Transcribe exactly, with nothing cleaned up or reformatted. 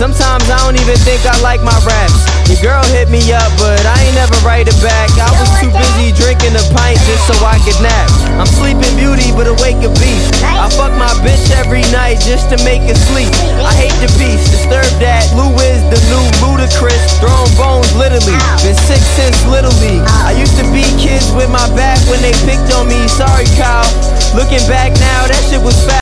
Sometimes I don't even think I like my raps. Your girl hit me up, but I ain't never write it back. I was too busy drinking a pint just so I could nap. I'm sleeping beauty, but awake a beast. I fuck my bitch every night just to make her sleep. I hate the beast, disturb that. Lou is the new Ludacris, throwing bones literally. Been sick since Little League. I used to beat kids with my back when they picked on me. Sorry, Kyle. Looking back now, that shit was fast.